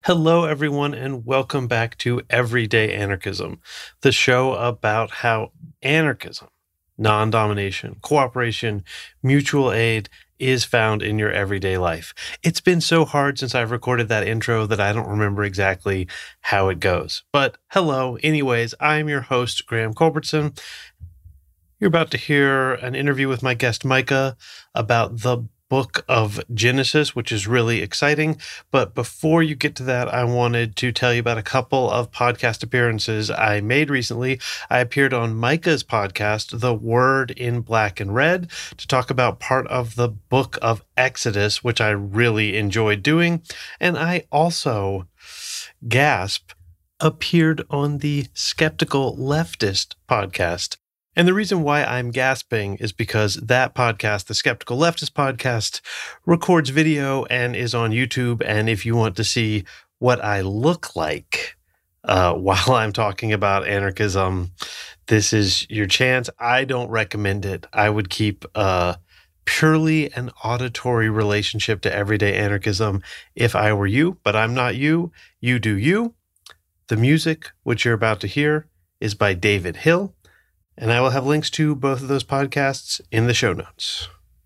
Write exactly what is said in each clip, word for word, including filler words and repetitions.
Hello, everyone, and welcome back to Everyday Anarchism, the show about how anarchism, non-domination, cooperation, mutual aid is found in your everyday life. It's been so hard since I've recorded that intro that I don't remember exactly how it goes. But hello, anyways, I'm your host, Graham Culbertson. You're about to hear an interview with my guest, Micah, about the book of Genesis, which is really exciting. But before you get to that, I wanted to tell you about a couple of podcast appearances I made recently. I appeared on Micah's podcast, The Word in Black and Red, to talk about part of the book of Exodus, which I really enjoyed doing. And I also, gasp, appeared on the Skeptical Leftist podcast. And the reason why I'm gasping is because that podcast, the Skeptical Leftist podcast, records video and is on YouTube. And if you want to see what I look like uh, while I'm talking about anarchism, this is your chance. I don't recommend it. I would keep uh, purely an auditory relationship to everyday anarchism if I were you, but I'm not you. You do you. The music, which you're about to hear, is by David Hill. And I will have links to both of those podcasts in the show notes.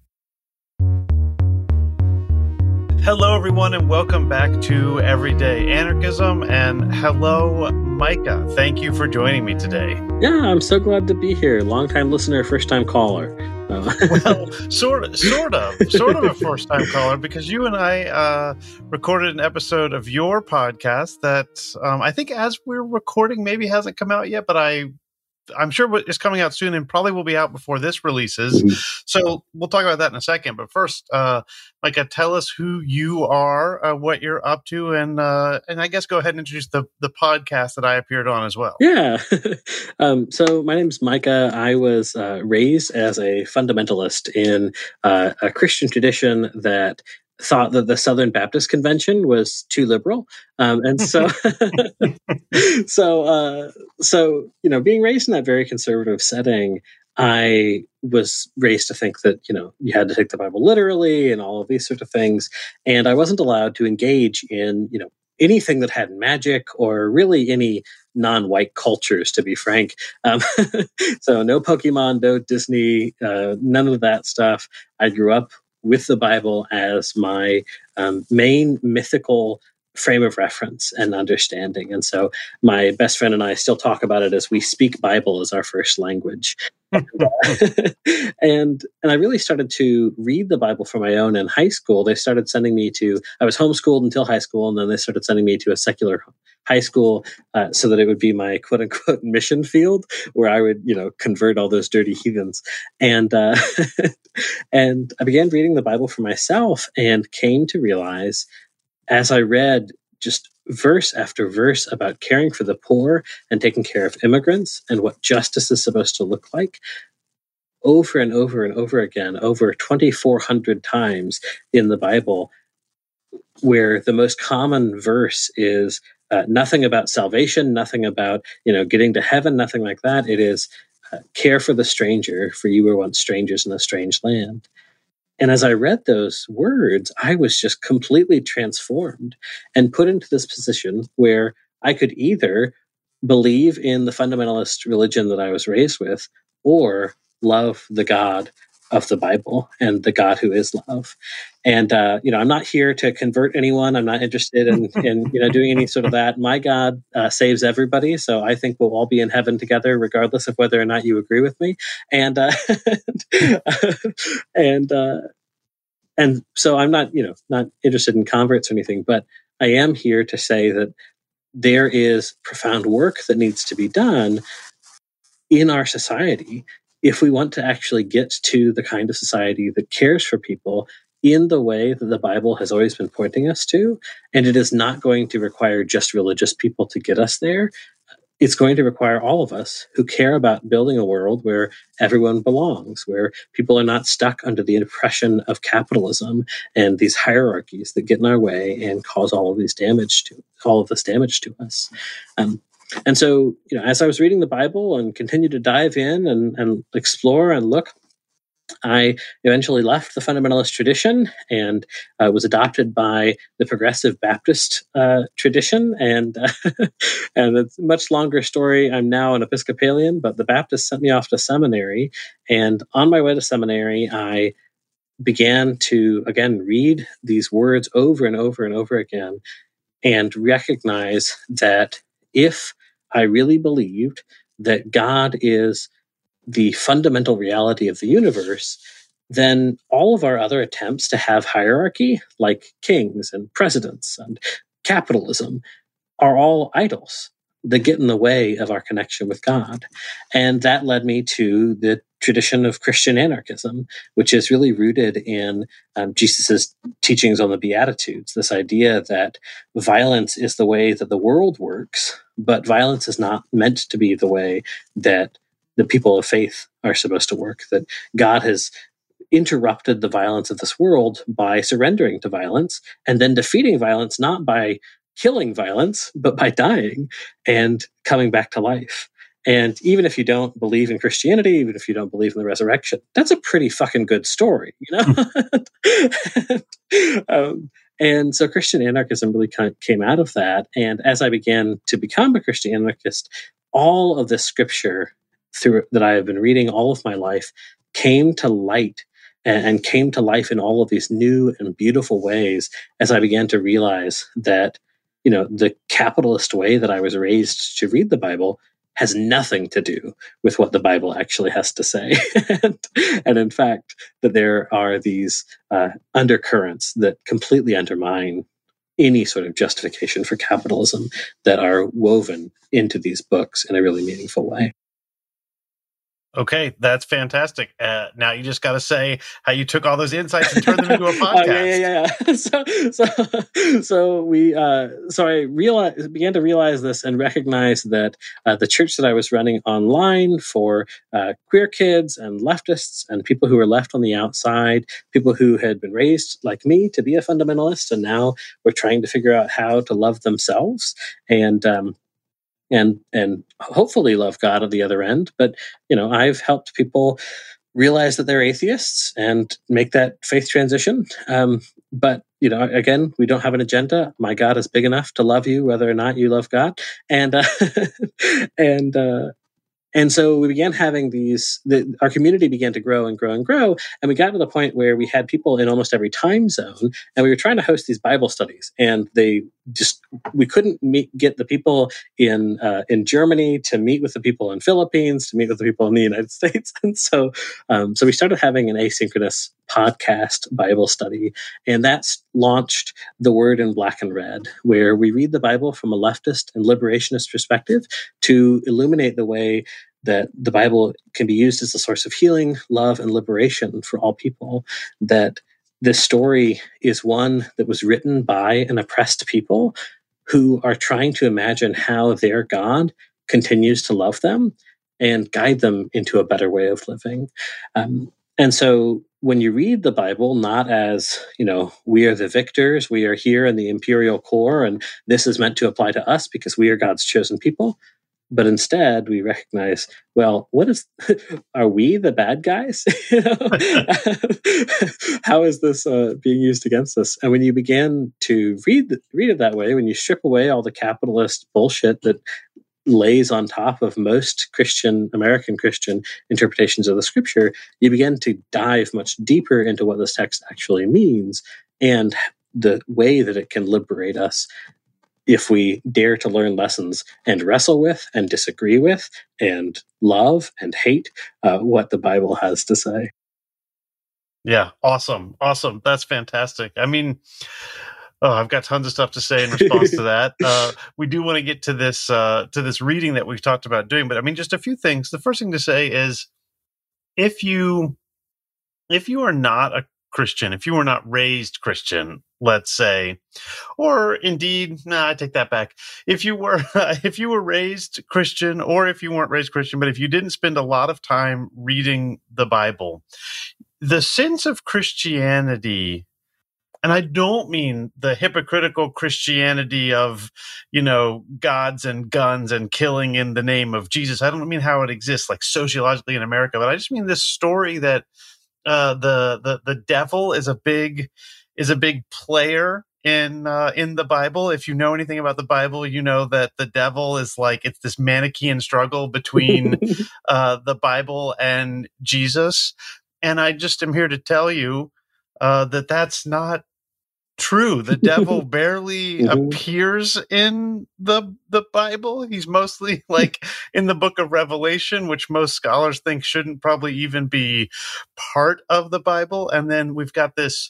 Hello, everyone, and welcome back to Everyday Anarchism. And hello, Micah. Thank you for joining me today. Yeah, I'm so glad to be here. Long-time listener, first-time caller. Uh, well, sort of, sort of, sort of a first-time caller, because you and I uh, recorded an episode of your podcast that um, I think as we're recording maybe hasn't come out yet, but I I'm sure what is coming out soon and probably will be out before this releases. Mm-hmm. So we'll talk about that in a second. But first, uh, Micah, tell us who you are, uh, what you're up to, and uh, and I guess go ahead and introduce the, the podcast that I appeared on as well. Yeah. um, so my name's Micah. I was uh, raised as a fundamentalist in uh, a Christian tradition that thought that the Southern Baptist Convention was too liberal. Um, and so, so, uh, so, you know, being raised in that very conservative setting, I was raised to think that, you know, you had to take the Bible literally and all of these sort of things. And I wasn't allowed to engage in, you know, anything that had magic or really any non-white cultures, to be frank. Um, so no Pokemon, no Disney, uh, none of that stuff. I grew up with the Bible as my um, main mythical frame of reference and understanding. And so my best friend and I still talk about it as we speak Bible as our first language. and, uh, and and I really started to read the Bible for my own in high school. They started sending me to, I was homeschooled until high school, and then they started sending me to a secular high school uh, so that it would be my quote unquote mission field where I would, you know, convert all those dirty heathens. And, uh, and I began reading the Bible for myself and came to realize as I read just verse after verse about caring for the poor and taking care of immigrants and what justice is supposed to look like, over and over and over again, over twenty-four hundred times in the Bible, where the most common verse is uh, nothing about salvation, nothing about, you know, getting to heaven, nothing like that. It is uh, care for the stranger, for you were once strangers in a strange land. And as I read those words, I was just completely transformed and put into this position where I could either believe in the fundamentalist religion that I was raised with or love the God of the Bible and the God who is love. And, uh, you know, I'm not here to convert anyone. I'm not interested in, in you know, doing any sort of that. My God uh, saves everybody. So I think we'll all be in heaven together, regardless of whether or not you agree with me. And, uh, and, uh, and so I'm not, you know, not interested in converts or anything, but I am here to say that there is profound work that needs to be done in our society if we want to actually get to the kind of society that cares for people in the way that the Bible has always been pointing us to. And it is not going to require just religious people to get us there. It's going to require all of us who care about building a world where everyone belongs, where people are not stuck under the oppression of capitalism and these hierarchies that get in our way and cause all of these damage to all of this damage to us. Um, and so, you know, as I was reading the Bible and continued to dive in and, and explore and look, I eventually left the fundamentalist tradition and uh, was adopted by the progressive Baptist uh, tradition. And uh, and it's a much longer story. I'm now an Episcopalian, but the Baptists sent me off to seminary. And on my way to seminary, I began to, again, read these words over and over and over again and recognize that if I really believed that God is the fundamental reality of the universe, then all of our other attempts to have hierarchy, like kings and presidents and capitalism, are all idols that get in the way of our connection with God. And that led me to the tradition of Christian anarchism, which is really rooted in um, Jesus's teachings on the Beatitudes, this idea that violence is the way that the world works, but violence is not meant to be the way that the people of faith are supposed to work, that God has interrupted the violence of this world by surrendering to violence and then defeating violence, not by killing violence, but by dying and coming back to life. And even if you don't believe in Christianity, even if you don't believe in the resurrection, that's a pretty fucking good story, you know? um, and so Christian anarchism really kind of came out of that. And as I began to become a Christian anarchist, all of this scripture through that I have been reading all of my life came to light and, and came to life in all of these new and beautiful ways as I began to realize that, you know, the capitalist way that I was raised to read the Bible has nothing to do with what the Bible actually has to say. and, and in fact, that there are these uh, undercurrents that completely undermine any sort of justification for capitalism that are woven into these books in a really meaningful way. Okay, that's fantastic. Uh, now you just got to say how you took all those insights and turned them into a podcast. Oh, yeah, yeah, yeah. so, so, so we, uh, so I realized, began to realize this and recognize that uh, the church that I was running online for uh, queer kids and leftists and people who were left on the outside, people who had been raised like me to be a fundamentalist, and now were trying to figure out how to love themselves and. Um, and and hopefully love God at the other end. But, you know, I've helped people realize that they're atheists and make that faith transition. Um, but, you know, again, we don't have an agenda. My God is big enough to love you, whether or not you love God. And, uh, and, uh, And so we began having these, the, our community began to grow and grow and grow. And we got to the point where we had people in almost every time zone, and we were trying to host these Bible studies. And they just, we couldn't meet, get the people in, uh, in Germany to meet with the people in Philippines, to meet with the people in the United States. And so, um, so we started having an asynchronous podcast Bible study. And that's launched The Word in Black and Red, where we read the Bible from a leftist and liberationist perspective to illuminate the way that the Bible can be used as a source of healing, love, and liberation for all people. That this story is one that was written by an oppressed people who are trying to imagine how their God continues to love them and guide them into a better way of living. Um, and so when you read the Bible, not as, you know, we are the victors, we are here in the imperial core, and this is meant to apply to us because we are God's chosen people. But instead, we recognize, well, what is, are we the bad guys? You know? How is this uh, being used against us? And when you begin to read, read it that way, when you strip away all the capitalist bullshit that lays on top of most Christian, American Christian interpretations of the scripture, you begin to dive much deeper into what this text actually means and the way that it can liberate us if we dare to learn lessons and wrestle with and disagree with and love and hate uh, what the Bible has to say. Yeah, awesome. Awesome. That's fantastic. I mean, oh, I've got tons of stuff to say in response to that. Uh, we do want to get to this uh, to this reading that we've talked about doing, but I mean, just a few things. The first thing to say is, if you if you are not a Christian, if you were not raised Christian, let's say, or indeed, nah, I take that back. If you were, if you were raised Christian, or if you weren't raised Christian, but if you didn't spend a lot of time reading the Bible, the sense of Christianity, and I don't mean the hypocritical Christianity of, you know, gods and guns and killing in the name of Jesus. I don't mean how it exists like sociologically in America, but I just mean this story that uh, the the the devil is a big is a big player in uh, in the Bible. If you know anything about the Bible, you know that the devil is like it's this Manichaean struggle between uh, the Bible and Jesus. And I just am here to tell you uh, that that's not true. The devil barely Mhm. appears in the the Bible. He's mostly like in the book of Revelation, which most scholars think shouldn't probably even be part of the Bible. And then we've got this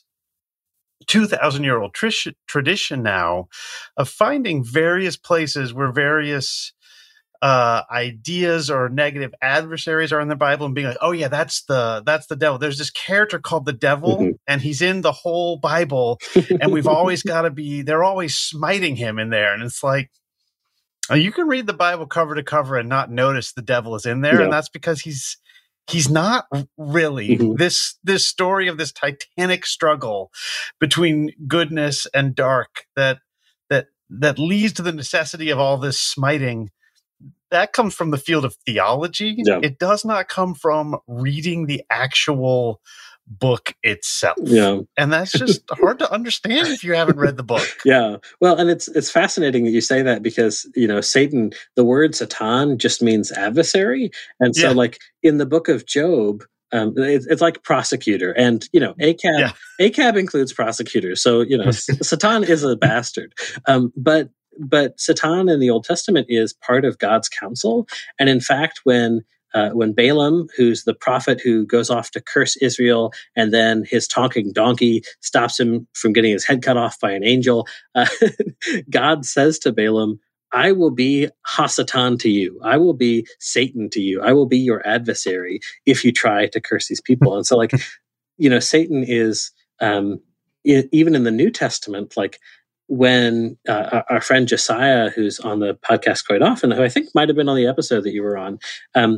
two thousand year old trish- tradition now of finding various places where various uh ideas or negative adversaries are in the Bible and being like, oh yeah, that's the that's the devil. There's this character called the devil, Mhm. and he's in the whole Bible, and we've always got to be they're always smiting him in there. And it's like, uh, you can read the Bible cover to cover and not notice the devil is in there, Yeah. and that's because he's he's not really. Mhm. This this story of this titanic struggle between goodness and dark that that that leads to the necessity of all this smiting, that comes from the field of theology. Yeah. It does not come from reading the actual book itself. Yeah. And that's just hard to understand if you haven't read the book. Yeah. Well, and it's it's fascinating that you say that because, you know, Satan, the word Satan just means adversary. And so Yeah. like in the book of Job, um, it's, it's like prosecutor. And, you know, Acab, Yeah. Acab includes prosecutors. So, you know, Satan is a bastard. Um, but but Satan in the Old Testament is part of God's counsel. And in fact, when Uh, when Balaam, who's the prophet who goes off to curse Israel, and then his talking donkey stops him from getting his head cut off by an angel, uh, God says to Balaam, I will be Hasatan to you. I will be Satan to you. I will be your adversary if you try to curse these people. And so, like, you know, Satan is, um, I- even in the New Testament, like, when uh, our friend Josiah, who's on the podcast quite often, who I think might have been on the episode that you were on, um,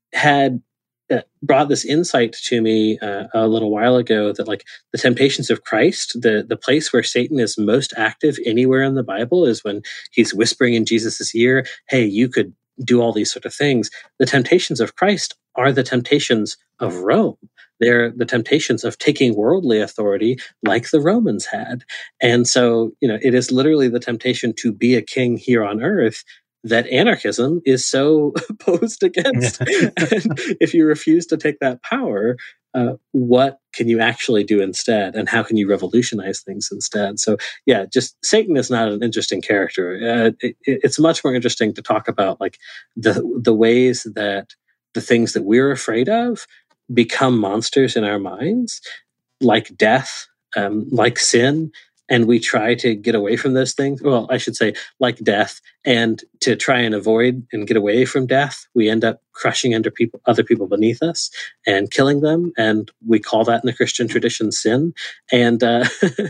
had uh, brought this insight to me uh, a little while ago that like the temptations of Christ, the the place where Satan is most active anywhere in the Bible is when he's whispering in Jesus's ear, hey, you could do all these sort of things. The temptations of Christ are the temptations of Rome. They're the temptations of taking worldly authority like the Romans had. And so, you know, it is literally the temptation to be a king here on earth that anarchism is so opposed against. And if you refuse to take that power, uh, what can you actually do instead? And how can you revolutionize things instead? So, yeah, just Satan is not an interesting character. Uh, it, it's much more interesting to talk about like the the ways that the things that we're afraid of become monsters in our minds, like death, um, like sin, and we try to get away from those things. Well, I should say, like death, and to try and avoid and get away from death, we end up crushing under people, other people beneath us, and killing them, and we call that in the Christian tradition sin. And uh,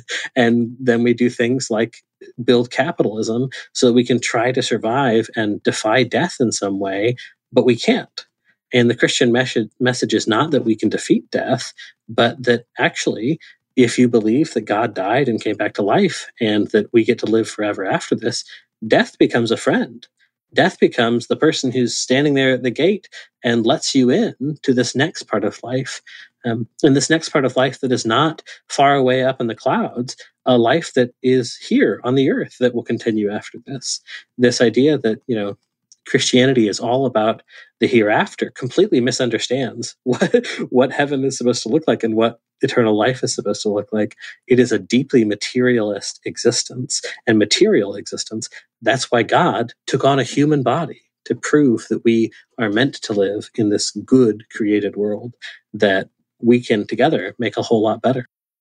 and then we do things like build capitalism so that we can try to survive and defy death in some way, but we can't. And the Christian message, message is not that we can defeat death, but that actually, if you believe that God died and came back to life and that we get to live forever after this, death becomes a friend. Death becomes the person who's standing there at the gate and lets you in to this next part of life. Um, and this next part of life that is not far away up in the clouds, a life that is here on the earth that will continue after this. This idea that, you know, Christianity is all about the hereafter completely misunderstands what what heaven is supposed to look like and what eternal life is supposed to look like. It is a deeply materialist existence and material existence. That's why God took on a human body to prove that we are meant to live in this good created world that we can together make a whole lot better.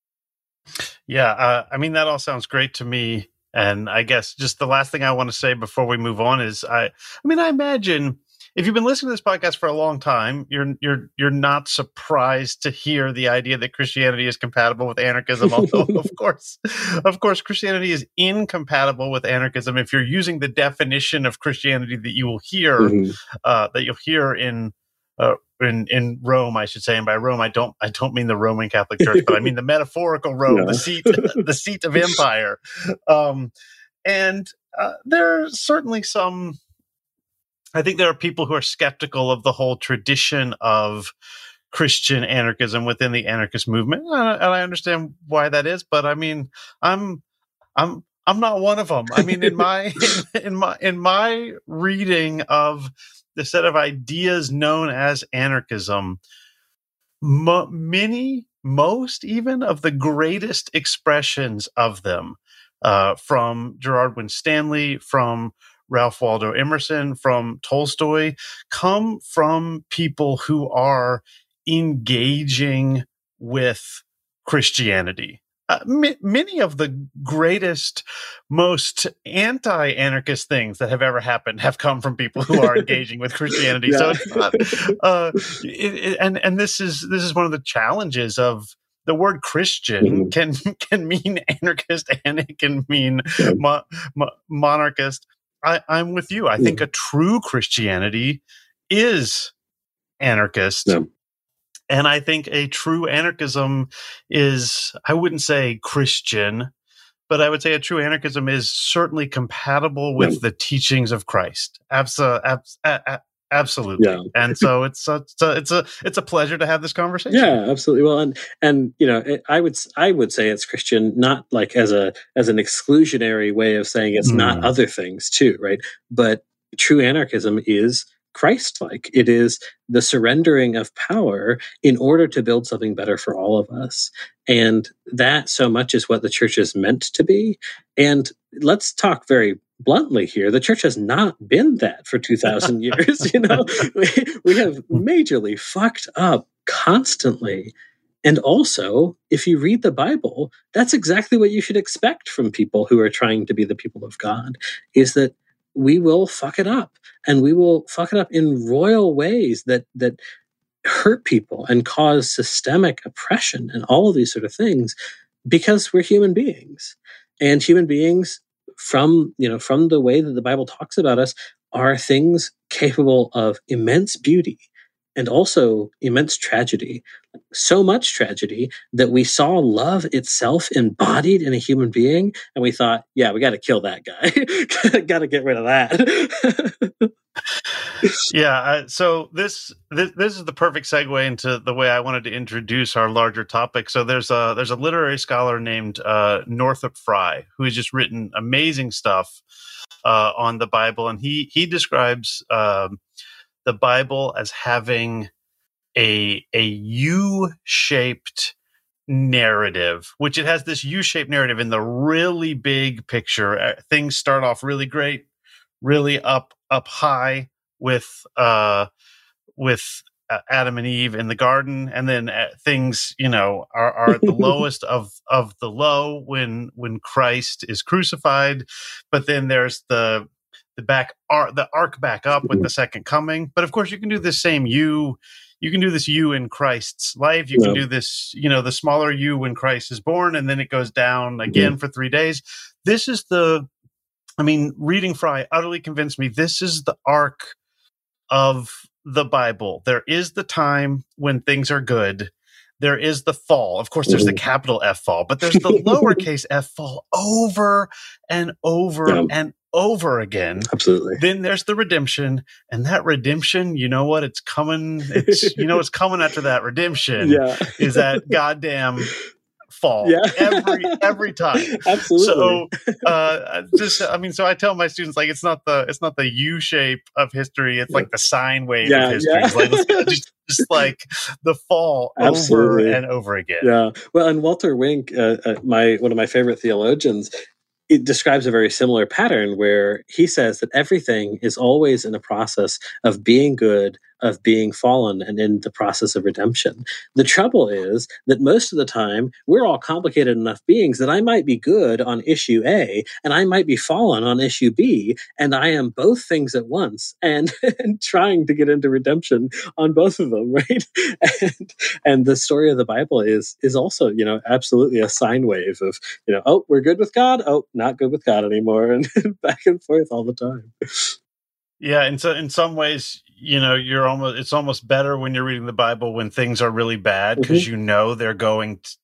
Yeah, uh, I mean, that all sounds great to me. And I guess just the last thing I want to say before we move on is I I mean, I imagine if you've been listening to this podcast for a long time, you're you're you're not surprised to hear the idea that Christianity is compatible with anarchism. Although, of course, of course, Christianity is incompatible with anarchism if you're using the definition of Christianity that you will hear Mhm. uh, that you'll hear in uh, in in Rome, I should say. And by Rome, I don't I don't mean the Roman Catholic Church, but I mean the metaphorical Rome, Yeah. the seat the seat of empire. Um, and uh, there's certainly some. I think there are people who are skeptical of the whole tradition of Christian anarchism within the anarchist movement, and I understand why that is. But I mean, I'm I'm I'm not one of them. I mean, in my in, in my in my reading of the set of ideas known as anarchism, mo- many, most even of the greatest expressions of them, uh, from Gerard Winstanley, from Ralph Waldo Emerson, from Tolstoy, come from people who are engaging with Christianity. Uh, m- many of the greatest, most anti-anarchist things that have ever happened have come from people who are engaging with Christianity. Yeah. So it's not, uh, it, it, and and this is this is one of the challenges of the word Christian. Mhm. can can mean anarchist and it can mean Yeah. mo- mo- monarchist. I, I'm with you. I think Yeah. a true Christianity is anarchist. Yeah. And I think a true anarchism is, I wouldn't say Christian, but I would say a true anarchism is certainly compatible with Yeah. the teachings of Christ. Abso- abs- a- a- absolutely. Yeah. And so it's a, it's a, it's a, it's a pleasure to have this conversation. Yeah, absolutely. Well, and and you know, it, I would s- I would say it's Christian, not like as a as an exclusionary way of saying it's not Mm. other things too, right? But true anarchism is Christ-like. It is the surrendering of power in order to build something better for all of us, and that so much is what the church is meant to be. And let's talk very bluntly here, the church has not been that for two thousand years. You know, we, we have majorly fucked up constantly. And also, if you read the Bible, that's exactly what you should expect from people who are trying to be the people of God, is that we will fuck it up, and we will fuck it up in royal ways that that hurt people and cause systemic oppression and all of these sort of things, because we're human beings. And human beings, from you know from the way that the Bible talks about us, are things capable of immense beauty and also immense tragedy. So much tragedy that we saw love itself embodied in a human being, and we thought, yeah, we got to kill that guy. Got to get rid of that. Yeah. Uh, so this, this this is the perfect segue into the way I wanted to introduce our larger topic. So there's a there's a literary scholar named uh, Northrop Frye who has just written amazing stuff uh, on the Bible, and he he describes um, the Bible as having a a U-shaped narrative, which it has this U-shaped narrative in the really big picture. Uh, things start off really great, really up up high with uh with uh, Adam and Eve in the garden, and then uh, things, you know, are, are at the lowest of of the low when when Christ is crucified. But then there's the the back arc, the arc back up with the second coming. But of course, you can do the same U. You can do this U in Christ's life. You can No. do this, you know, the smaller U when Christ is born, and then it goes down again Mhm. for three days. This is the, I mean, reading Fry utterly convinced me this is the arc of the Bible. There is the time when things are good. There is the fall. Of course, there's the Mhm. capital F fall, but there's the lowercase f fall over and over Yeah. and over again. Absolutely. Then there's the redemption, and that redemption, you know what? It's coming. It's, you know, it's coming after that redemption Yeah. is that goddamn fall Yeah. every every time. Absolutely. So uh just I mean, so I tell my students, like, it's not the it's not the U shape of history, it's Yeah. like the sine wave Yeah, of history. yeah. It's like let's go, just, just like the fall Absolutely. over and over again. Yeah. Well, and Walter Wink, uh, uh, my one of my favorite theologians, it describes a very similar pattern where he says that everything is always in a process of being good, of being fallen, and in the process of redemption. The trouble is that most of the time we're all complicated enough beings that I might be good on issue A and I might be fallen on issue B, and I am both things at once and, and trying to get into redemption on both of them, right? And, and the story of the Bible is is also, you know, absolutely a sine wave of, you know, oh, we're good with God, oh, not good with God anymore, and back and forth all the time. Yeah, and so in some ways, you know, you're almost it's almost better when you're reading the Bible when things are really bad, because Mhm. you know they're going t-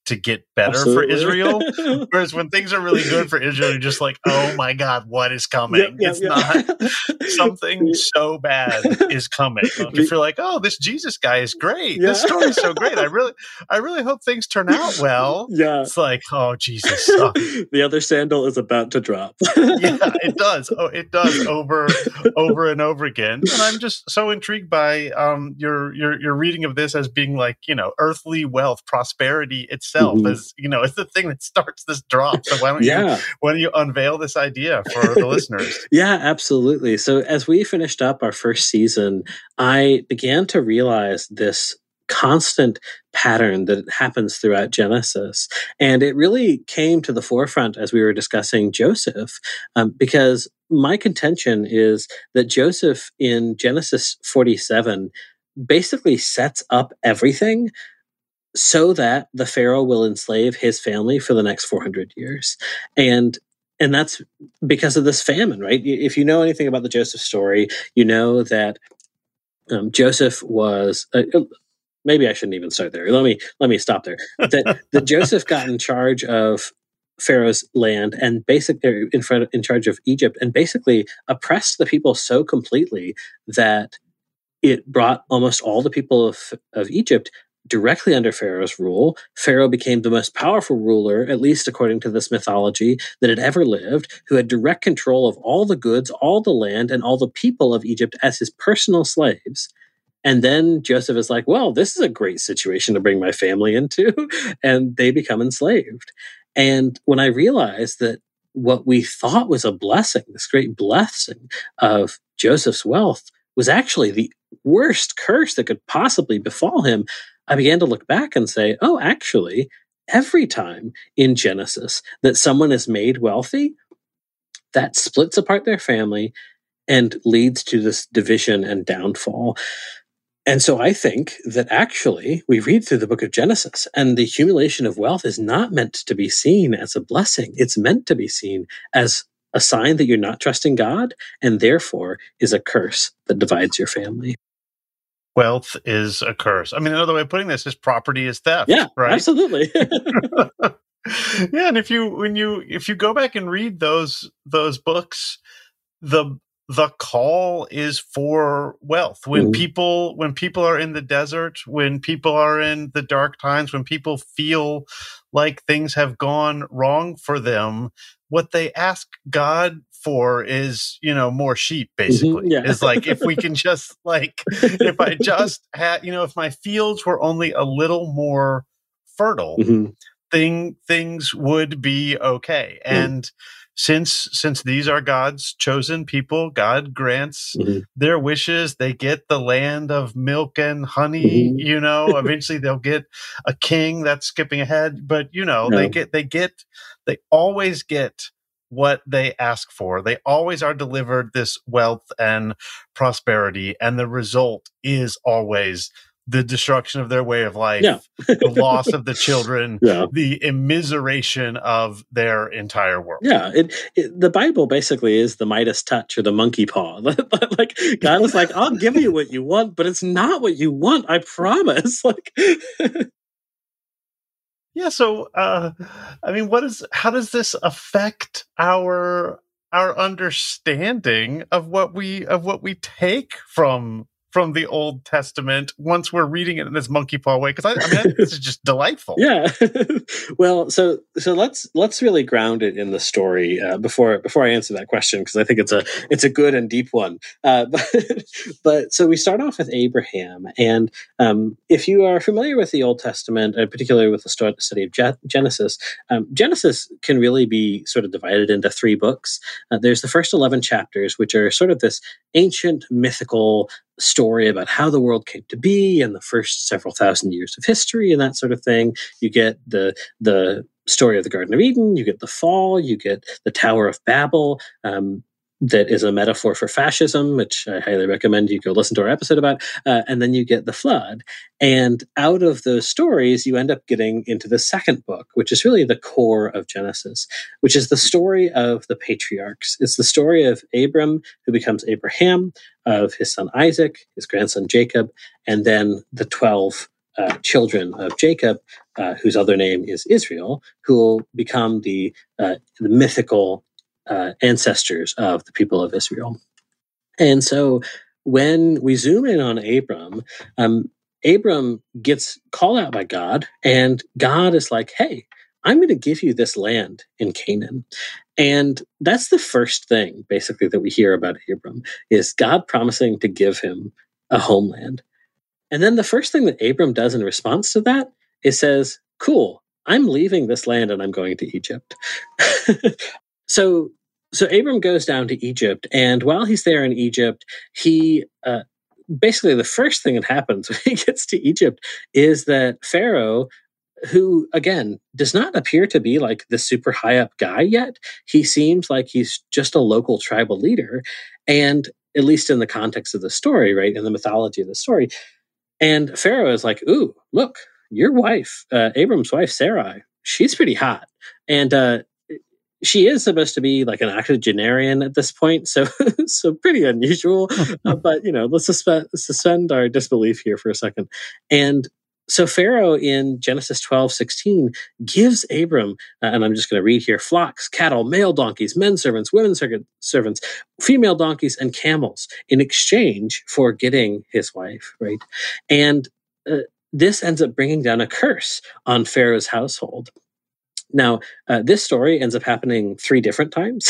to get better Absolutely. for Israel. Whereas when things are really good for Israel, you're just like, oh my God, what is coming? Yep, yep, it's yep. not something so bad is coming. You feel like, oh, this Jesus guy is great. Yeah. This story's so great. I really, I really hope things turn out well. Yeah. It's like, oh, Jesus. Oh. The other sandal is about to drop. Yeah, it does. Oh, it does over, over and over again. And I'm just so intrigued by um, your, your, your reading of this as being like, you know, earthly wealth, prosperity itself, mm-hmm. as, you know, it's the thing that starts this drop. So why don't yeah. you, why don't you unveil this idea for the listeners? Yeah, absolutely. So as we finished up our first season, I began to realize this constant pattern that happens throughout Genesis. And it really came to the forefront as we were discussing Joseph, um, because my contention is that Joseph in Genesis forty-seven basically sets up everything so that the Pharaoh will enslave his family for the next four hundred years. And and that's because of this famine, right? If you know anything about the Joseph story, you know that um, Joseph was... Uh, maybe I shouldn't even start there. Let me let me stop there. That, that Joseph got in charge of Pharaoh's land and basically in front in charge of Egypt, and basically oppressed the people so completely that it brought almost all the people of, of Egypt directly under Pharaoh's rule. Pharaoh became the most powerful ruler, at least according to this mythology, that had ever lived, who had direct control of all the goods, all the land, and all the people of Egypt as his personal slaves. And then Joseph is like, well, this is a great situation to bring my family into. And they become enslaved. And when I realized that what we thought was a blessing, this great blessing of Joseph's wealth, was actually the worst curse that could possibly befall him, I began to look back and say, oh, actually, every time in Genesis that someone is made wealthy, that splits apart their family and leads to this division and downfall. And so I think that actually we read through the book of Genesis, and the accumulation of wealth is not meant to be seen as a blessing. It's meant to be seen as a sign that you're not trusting God, and therefore is a curse that divides your family. Wealth is a curse. I mean, another way of putting this is property is theft. Yeah, right? Absolutely. Yeah, and if you when you if you go back and read those those books, the the call is for wealth. When mm. people when people are in the desert, when people are in the dark times, when people feel like things have gone wrong for them, what they ask God for is, you know, more sheep, basically. Mm-hmm, yeah. It's like, if we can just like, if I just had, you know, if my fields were only a little more fertile, mm-hmm. thing things would be okay. Mm. And Since since these are God's chosen people, God grants mm-hmm. their wishes. They get the land of milk and honey, mm-hmm. you know, eventually they'll get a king. That's skipping ahead. But, you know, no. they get, they get, they always get what they ask for. They always are delivered this wealth and prosperity. And the result is always the destruction of their way of life, yeah. the loss of the children, yeah. the immiseration of their entire world. Yeah, it, it, the Bible basically is the Midas touch or the monkey paw. Like God is like, I'll give you what you want, but it's not what you want. I promise. Like, yeah. So, uh, I mean, what is? How does this affect our our understanding of what we of what we take from? from the Old Testament once we're reading it in this monkey paw way? Because I, I mean, I think this is just delightful. Yeah. Well, so so let's let's really ground it in the story uh, before before I answer that question, because I think it's a it's a good and deep one. Uh, but, but so we start off with Abraham, and um, if you are familiar with the Old Testament, and particularly with the study of Je- Genesis, um, Genesis can really be sort of divided into three books. Uh, there's the first eleven chapters, which are sort of this ancient mythical story about how the world came to be and the first several thousand years of history and that sort of thing. You get the the story of the Garden of Eden, you get the fall, you get the Tower of Babel, um, that is a metaphor for fascism, which I highly recommend you go listen to our episode about, uh, and then you get the flood. And out of those stories, you end up getting into the second book, which is really the core of Genesis, which is the story of the patriarchs. It's the story of Abram, who becomes Abraham, of his son Isaac, his grandson Jacob, and then the twelve uh, children of Jacob, uh, whose other name is Israel, who will become the, uh, the mythical uh, ancestors of the people of Israel. And so when we zoom in on Abram, um, Abram gets called out by God, and God is like, hey, I'm going to give you this land in Canaan. And that's the first thing, basically, that we hear about Abram, is God promising to give him a homeland. And then the first thing that Abram does in response to that is says, cool, I'm leaving this land and I'm going to Egypt. so so Abram goes down to Egypt, and while he's there in Egypt, he uh, basically the first thing that happens when he gets to Egypt is that Pharaoh, who again does not appear to be like the super high up guy yet, he seems like he's just a local tribal leader, and at least in the context of the story, right, in the mythology of the story. And Pharaoh is like, ooh, look, your wife, uh, Abram's wife, Sarai, she's pretty hot. And uh, she is supposed to be like an octogenarian at this point, so so pretty unusual. uh, but, you know, let's suspend, suspend our disbelief here for a second. And so Pharaoh in Genesis twelve sixteen gives Abram, uh, and I'm just going to read here, flocks, cattle, male donkeys, men servants, women servants, female donkeys, and camels in exchange for getting his wife, right? And uh, this ends up bringing down a curse on Pharaoh's household. Now, uh, this story ends up happening three different times.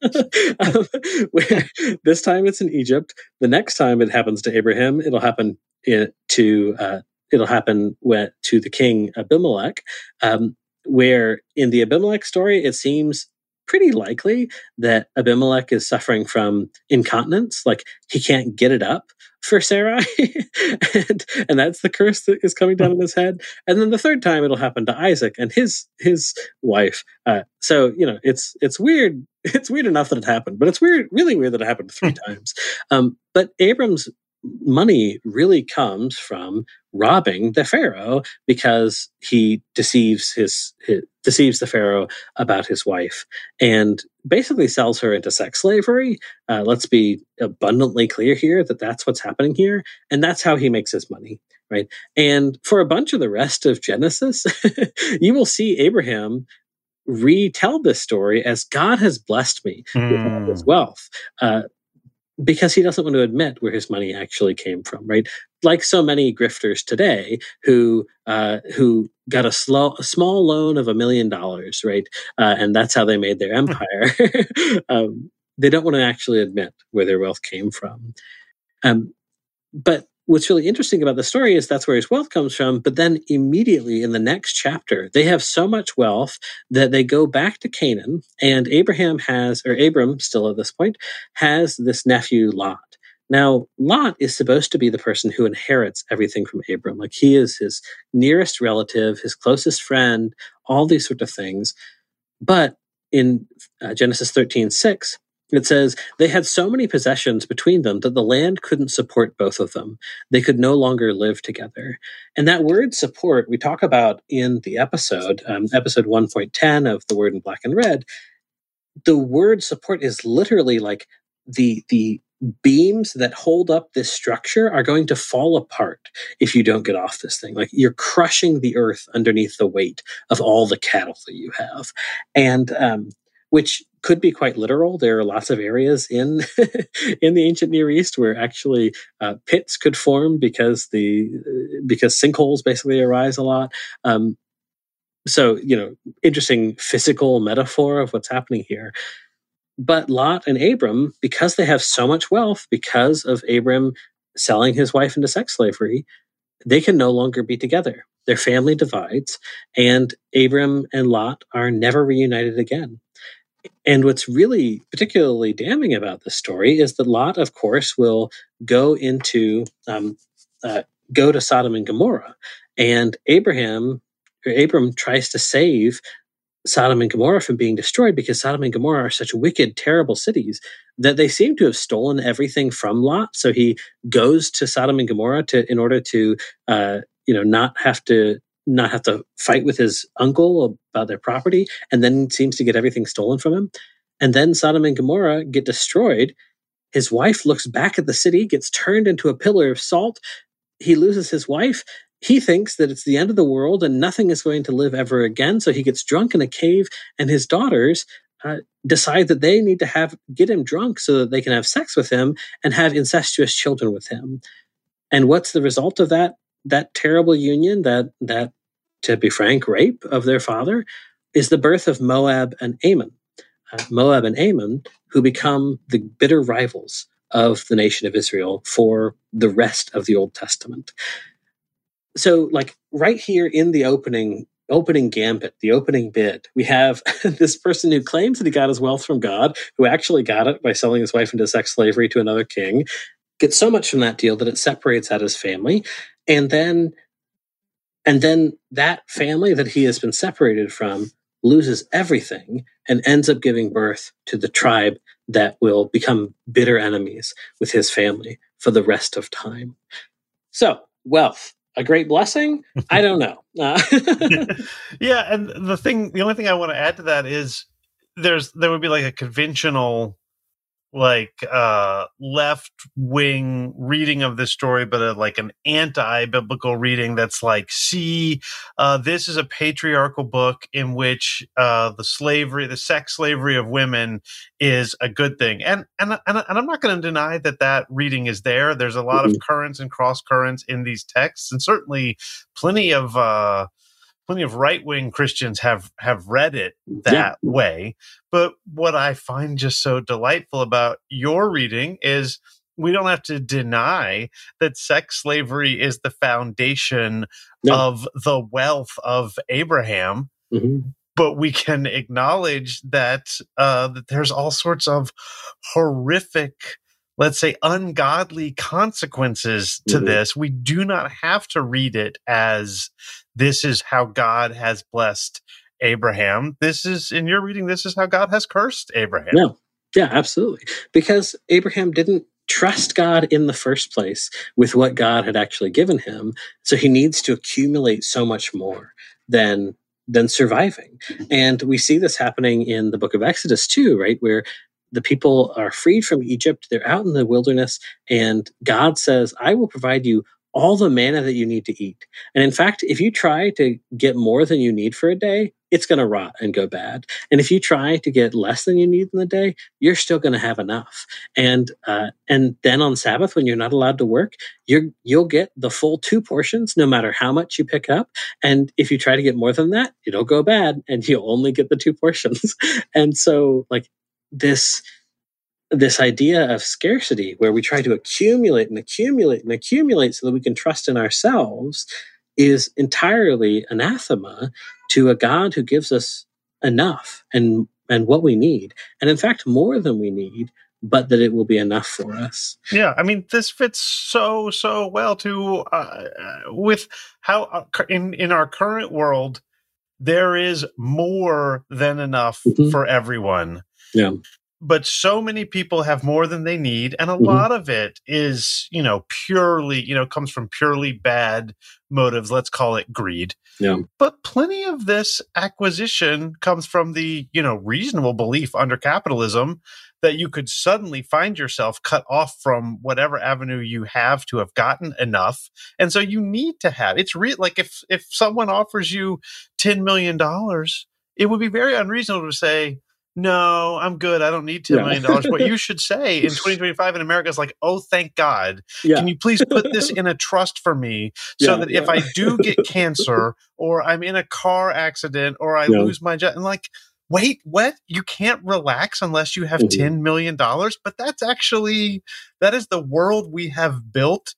um, where this time it's in Egypt. The next time it happens to Abraham, it'll happen in, to uh, it'll happen with, to the king Abimelech. Um, where in the Abimelech story, it seems pretty likely that Abimelech is suffering from incontinence, like he can't get it up for Sarai, and, and that's the curse that is coming down on his head. And then the third time it'll happen to Isaac and his his wife. Uh, so you know, it's it's weird. It's weird enough that it happened, but it's weird, really weird that it happened three times. Um, but Abram's money really comes from robbing the Pharaoh, because he deceives his, his deceives the Pharaoh about his wife and basically sells her into sex slavery. Uh, let's be abundantly clear here that that's what's happening here, and that's how he makes his money, right? And for a bunch of the rest of Genesis, you will see Abraham retell this story as God has blessed me mm. with all this wealth. Uh, because he doesn't want to admit where his money actually came from, right? Like so many grifters today who uh, who got a, slow, a small loan of a million dollars, right? Uh, and that's how they made their empire. um, they don't want to actually admit where their wealth came from. Um, but what's really interesting about the story is that's where his wealth comes from. But then immediately in the next chapter, they have so much wealth that they go back to Canaan, and Abraham has, or Abram still at this point, has this nephew Lot. Now, Lot is supposed to be the person who inherits everything from Abram. Like he is his nearest relative, his closest friend, all these sort of things. But in uh, Genesis thirteen six, it says, they had so many possessions between them that the land couldn't support both of them. They could no longer live together. And that word support we talk about in the episode, um, episode one point ten of The Word in Black and Red. The word support is literally like the, the beams that hold up this structure are going to fall apart if you don't get off this thing. Like you're crushing the earth underneath the weight of all the cattle that you have. And, um, which could be quite literal. There are lots of areas in in the ancient Near East where actually uh, pits could form because the because sinkholes basically arise a lot. Um, so you know, interesting physical metaphor of what's happening here. But Lot and Abram, because they have so much wealth, because of Abram selling his wife into sex slavery, they can no longer be together. Their family divides, and Abram and Lot are never reunited again. And what's really particularly damning about this story is that Lot, of course, will go into um, uh, go to Sodom and Gomorrah, and Abraham or Abram tries to save Sodom and Gomorrah from being destroyed because Sodom and Gomorrah are such wicked, terrible cities that they seem to have stolen everything from Lot. So he goes to Sodom and Gomorrah to in order to uh, you know not have to. not have to fight with his uncle about their property, and then seems to get everything stolen from him. And then Sodom and Gomorrah get destroyed. His wife looks back at the city, gets turned into a pillar of salt. He loses his wife, he thinks that it's the end of the world and nothing is going to live ever again. So he gets drunk in a cave, and his daughters uh, decide that they need to have get him drunk so that they can have sex with him and have incestuous children with him. And what's the result of that that terrible union, that that to be frank, rape of their father, is the birth of Moab and Ammon. Uh, Moab and Ammon, who become the bitter rivals of the nation of Israel for the rest of the Old Testament. So, like right here in the opening opening gambit, the opening bid, we have this person who claims that he got his wealth from God, who actually got it by selling his wife into sex slavery to another king, gets so much from that deal that it separates out his family, and then and then that family that he has been separated from loses everything and ends up giving birth to the tribe that will become bitter enemies with his family for the rest of time. So, wealth. A great blessing? I don't know. Uh, yeah, and the thing, the only thing I want to add to that is there's there would be like a conventional, like uh, left wing reading of this story, but a, like an anti biblical reading that's like, see, uh, this is a patriarchal book in which uh, the slavery, the sex slavery of women is a good thing, and and and, and I'm not going to deny that that reading is there. There's a lot mm-hmm. of currents and cross currents in these texts, and certainly plenty of. Uh, Plenty of right-wing Christians have, have read it that yeah. way. But what I find just so delightful about your reading is we don't have to deny that sex slavery is the foundation no. of the wealth of Abraham. Mm-hmm. But we can acknowledge that, uh, that there's all sorts of horrific, let's say, ungodly consequences to mm-hmm. this. We do not have to read it as this is how God has blessed Abraham. This is, in your reading, this is how God has cursed Abraham. Yeah, yeah, absolutely. Because Abraham didn't trust God in the first place with what God had actually given him. So he needs to accumulate so much more than than surviving. And we see this happening in the book of Exodus too, right? Where the people are freed from Egypt. They're out in the wilderness, and God says, I will provide you all the manna that you need to eat. And in fact, if you try to get more than you need for a day, it's going to rot and go bad. And if you try to get less than you need in the day, you're still going to have enough. And uh, and then on Sabbath, when you're not allowed to work, you're you'll get the full two portions, no matter how much you pick up. And if you try to get more than that, it'll go bad, and you'll only get the two portions. And so, like this. This idea of scarcity, where we try to accumulate and accumulate and accumulate so that we can trust in ourselves, is entirely anathema to a God who gives us enough and, and what we need. And in fact, more than we need, but that it will be enough for us. Yeah, I mean, this fits so, so well to uh, with how uh, in, in our current world, there is more than enough mm-hmm. for everyone. Yeah. But so many people have more than they need. And a mm-hmm. lot of it is, you know, purely, you know, comes from purely bad motives. Let's call it greed. Yeah. But plenty of this acquisition comes from the, you know, reasonable belief under capitalism that you could suddenly find yourself cut off from whatever avenue you have to have gotten enough. And so you need to have, it's real. Like if, if someone offers you ten million dollars, it would be very unreasonable to say, no, I'm good. I don't need ten million dollars. What you should say in twenty twenty-five in America is like, oh, thank God. Yeah. Can you please put this in a trust for me so yeah, that yeah. if I do get cancer or I'm in a car accident or I yeah. lose my job, and like, wait, what? You can't relax unless you have mm-hmm. ten million dollars? But that's actually, that is the world we have built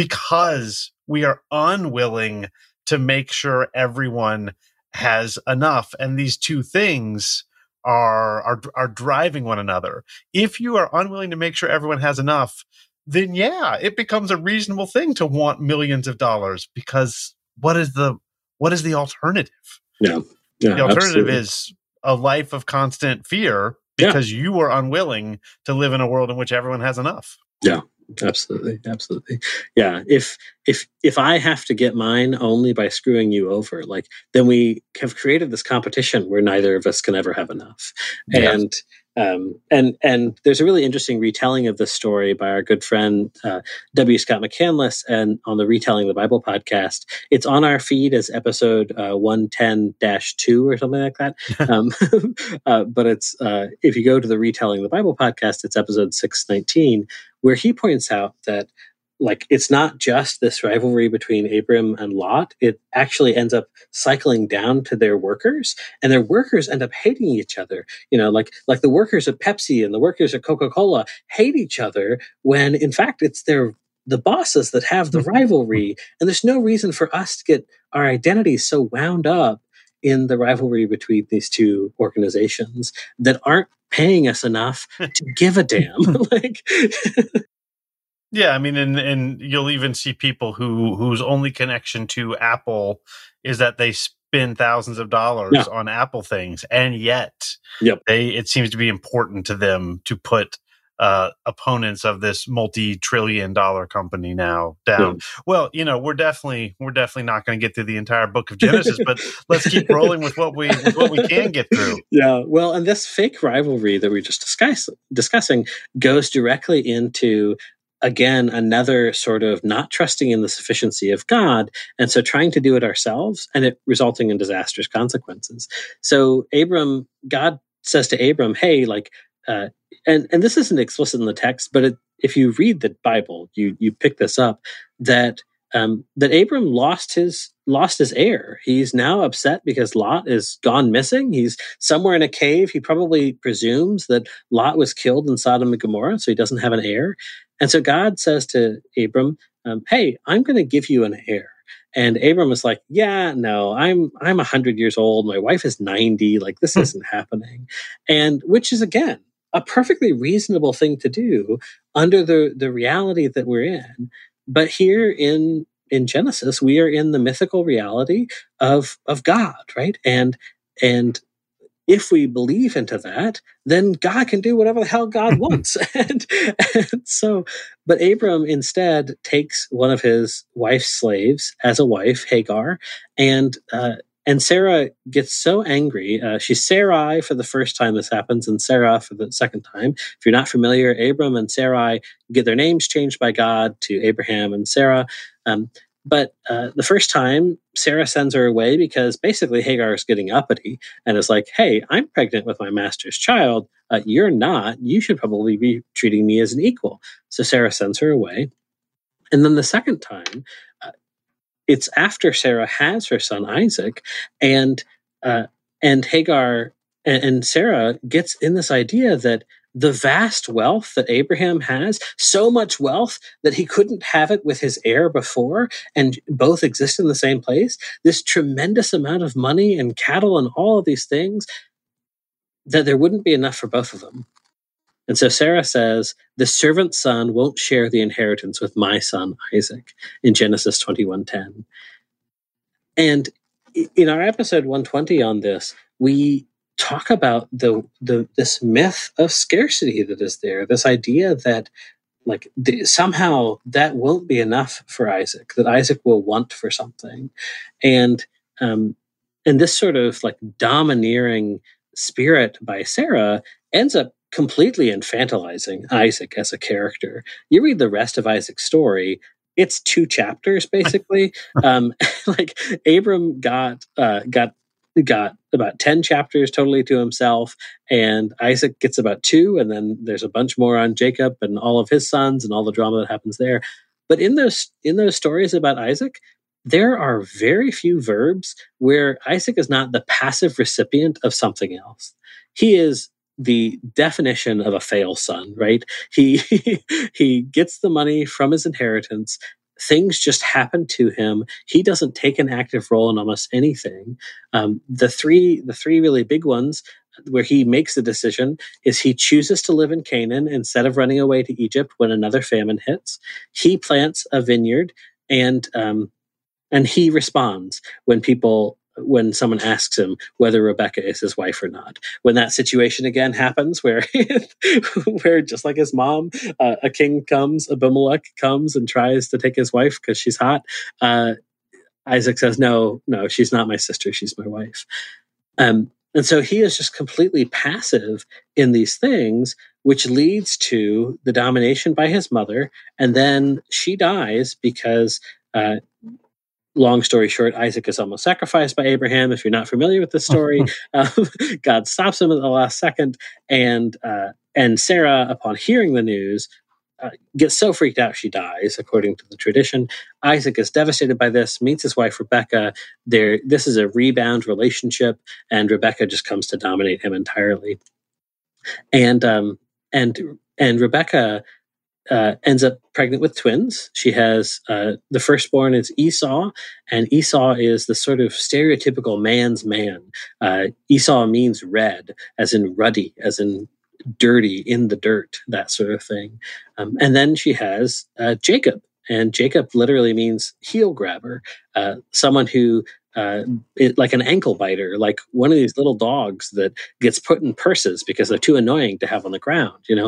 because we are unwilling to make sure everyone has enough. And these two things are are are driving one another. If you are unwilling to make sure everyone has enough, then yeah, it becomes a reasonable thing to want millions of dollars, because what is the what is the alternative? Yeah. yeah the alternative absolutely. is a life of constant fear because yeah. you are unwilling to live in a world in which everyone has enough. Yeah. Absolutely. Absolutely. Yeah. If, if, if I have to get mine only by screwing you over, like, then we have created this competition where neither of us can ever have enough. Yeah. And, Um, and and there's a really interesting retelling of this story by our good friend uh, W. Scott McCandless, and on the Retelling the Bible podcast. It's on our feed as episode uh, one ten dash two or something like that. um, uh, but it's uh, if you go to the Retelling the Bible podcast, it's episode six nineteen, where he points out that like it's not just this rivalry between Abram and Lot. It actually ends up cycling down to their workers, and their workers end up hating each other. You know, like like the workers at Pepsi and the workers at Coca-Cola hate each other when in fact it's their the bosses that have the rivalry. And there's no reason for us to get our identities so wound up in the rivalry between these two organizations that aren't paying us enough to give a damn. like Yeah, I mean, and and you'll even see people who whose only connection to Apple is that they spend thousands of dollars yeah. on Apple things, and yet yep. they it seems to be important to them to put uh, opponents of this multi-trillion dollar company now down. Yeah. Well, you know, we're definitely we're definitely not going to get through the entire book of Genesis, but let's keep rolling with what we with what we can get through. Yeah, well, and this fake rivalry that we were just discuss, discussing goes directly into, again, another sort of not trusting in the sufficiency of God, and so trying to do it ourselves, and it resulting in disastrous consequences. So Abram, God says to Abram, hey, like, uh, and, and this isn't explicit in the text, but it, if you read the Bible, you you pick this up, that um, that Abram lost his lost his heir. He's now upset because Lot is gone missing. He's somewhere in a cave. He probably presumes that Lot was killed in Sodom and Gomorrah, so he doesn't have an heir. And so God says to Abram, um, hey, I'm going to give you an heir. And Abram is like, yeah, no, I'm I'm one hundred years old. My wife is ninety. Like, this isn't happening. And which is, again, a perfectly reasonable thing to do under the, the reality that we're in. But here in in Genesis, we are in the mythical reality of of God, right? And and if we believe into that, then God can do whatever the hell God wants. and, and so, but Abram instead takes one of his wife's slaves as a wife, Hagar, and uh, and Sarah gets so angry. Uh, she's Sarai for the first time this happens, and Sarah for the second time. If you're not familiar, Abram and Sarai get their names changed by God to Abraham and Sarah. Um, But uh, the first time, Sarah sends her away because basically Hagar is getting uppity and is like, hey, I'm pregnant with my master's child. Uh, you're not. You should probably be treating me as an equal. So Sarah sends her away. And then the second time, uh, it's after Sarah has her son Isaac, and uh, and Hagar and, and Sarah gets in this idea that the vast wealth that Abraham has, so much wealth that he couldn't have it with his heir before, and both exist in the same place, this tremendous amount of money and cattle and all of these things, that there wouldn't be enough for both of them. And so Sarah says, the servant's son won't share the inheritance with my son Isaac, in Genesis twenty-one ten. And in our episode one twenty on this, we talk about the the this myth of scarcity that is there, this idea that like the, somehow that won't be enough for Isaac, that Isaac will want for something, and um, and this sort of like domineering spirit by Sarah ends up completely infantilizing Isaac as a character. You read the rest of Isaac's story. It's two chapters basically. um, like Abram got uh, got got about ten chapters totally to himself, and Isaac gets about two, and then there's a bunch more on Jacob and all of his sons and all the drama that happens there. But in those in those stories about Isaac, there are very few verbs where Isaac is not the passive recipient of something else. He is the definition of a fail son, right? He he gets the money from his inheritance. Things just happen to him. He doesn't take an active role in almost anything. Um, the three the three really big ones where he makes the decision is he chooses to live in Canaan instead of running away to Egypt when another famine hits. He plants a vineyard, and um, and he responds when people when someone asks him whether Rebecca is his wife or not. When that situation again happens where, where just like his mom, uh, a king comes, Abimelech comes and tries to take his wife because she's hot. Uh, Isaac says, no, no, she's not my sister. She's my wife. Um, and so he is just completely passive in these things, which leads to the domination by his mother. And then she dies because, uh, long story short, Isaac is almost sacrificed by Abraham. If you're not familiar with the story, um, God stops him at the last second. And, uh, and Sarah, upon hearing the news, uh, gets so freaked out she dies, according to the tradition. Isaac is devastated by this, meets his wife Rebecca. There, this is a rebound relationship, and Rebecca just comes to dominate him entirely. And um, and and Rebecca uh, ends up pregnant with twins. She has uh, the firstborn is Esau, and Esau is the sort of stereotypical man's man. Uh, Esau means red, as in ruddy, as in dirty, in the dirt, that sort of thing. Um, and then she has uh, Jacob, and Jacob literally means heel grabber, uh, someone who, uh, it, like an ankle biter, like one of these little dogs that gets put in purses because they're too annoying to have on the ground, you know.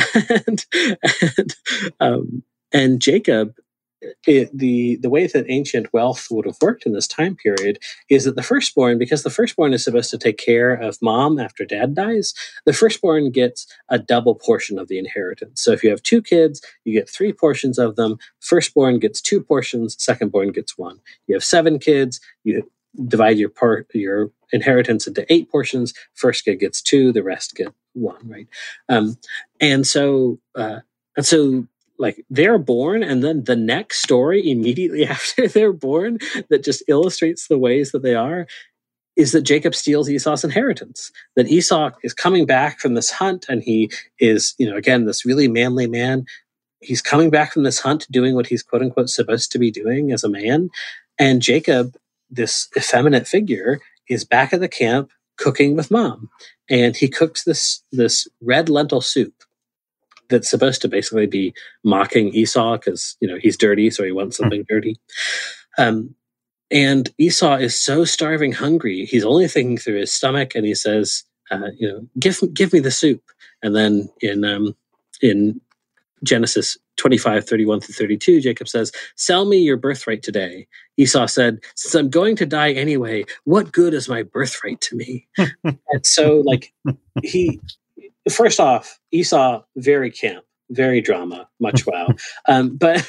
and and, um, and Jacob. It, the the way that ancient wealth would have worked in this time period is that the firstborn, because the firstborn is supposed to take care of mom after dad dies, the firstborn gets a double portion of the inheritance. So if you have two kids, you get three portions of them. Firstborn gets two portions, secondborn gets one. You have seven kids, you divide your part your inheritance into eight portions. First kid gets two, the rest get one, right? Um, and so uh, and so. Like they're born, and then the next story immediately after they're born that just illustrates the ways that they are is that Jacob steals Esau's inheritance. That Esau is coming back from this hunt, and he is, you know, again, this really manly man. He's coming back from this hunt doing what he's quote unquote supposed to be doing as a man. And Jacob, this effeminate figure, is back at the camp cooking with mom. And he cooks this, this red lentil soup that's supposed to basically be mocking Esau because, you know, he's dirty, so he wants something dirty. Um, and Esau is so starving hungry, he's only thinking through his stomach, and he says, uh, you know, give give me the soup. And then in um, in Genesis twenty-five, thirty-one through thirty-two, Jacob says, sell me your birthright today. Esau said, since I'm going to die anyway, what good is my birthright to me? And so, like, he... First off, Esau, very camp, very drama, much wow. Um, but,